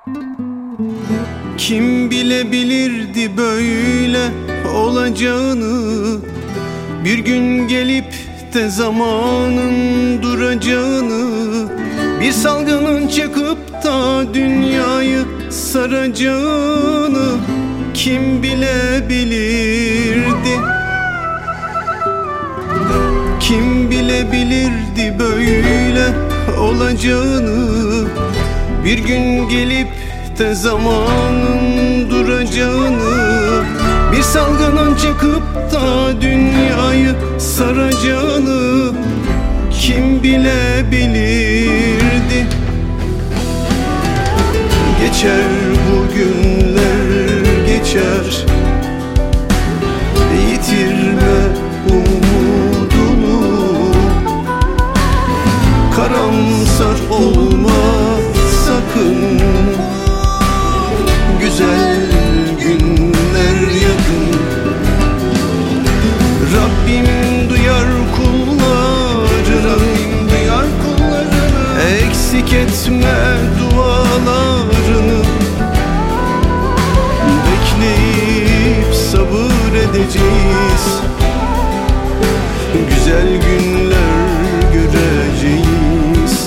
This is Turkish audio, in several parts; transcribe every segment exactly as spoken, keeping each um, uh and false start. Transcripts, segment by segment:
Kim bilebilirdi böyle olacağını, bir gün gelip de zamanın duracağını, bir salgının çıkıp da dünyayı saracağını kim bilebilirdi? Kim bilebilirdi böyle olacağını, bir gün gelip de zamanın duracağını, bir salgının çıkıp da dünyayı saracağını kim bilebilirdi? Geçer bu günler geçer, yitirme umudunu, karamsar olma sakın, güzel günler yakın. Rabbim duyar kullarını, duyar kullarını, eksik etme dualarını. Bekleyip sabır edeceğiz, güzel günler göreceğiz.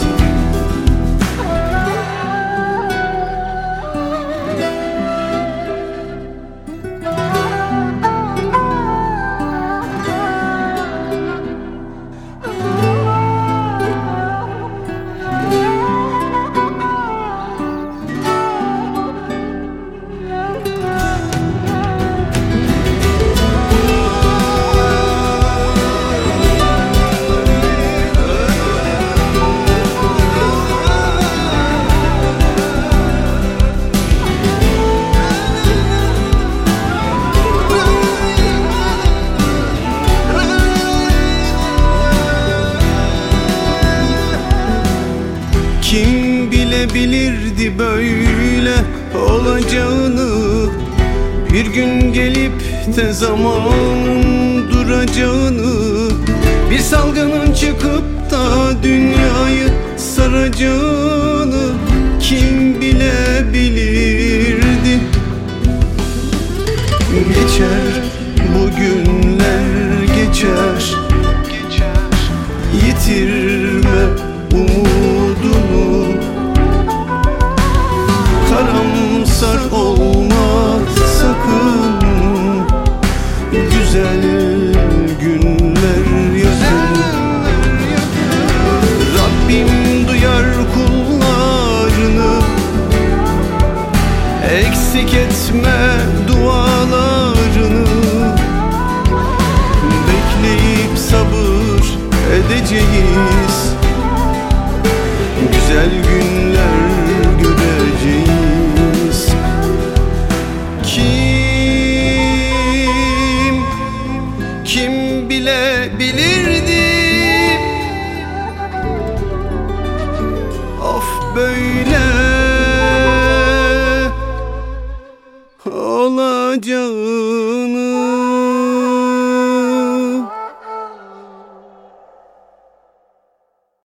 Kim bilebilirdi böyle olacağını, bir gün gelip de zamanın duracağını, bir salgının çıkıp da dünyayı saracağını kim bilebilirdi? Geçer bu günler geçer, yitirme umudunu, karamsar olma sakın, güzel günler yakın. Rabbim duyar kullarını, eksik etme dualarını. Bekleyip sabır edeceğiz, güzel günler göreceğiz. Kim, kim bilebilir?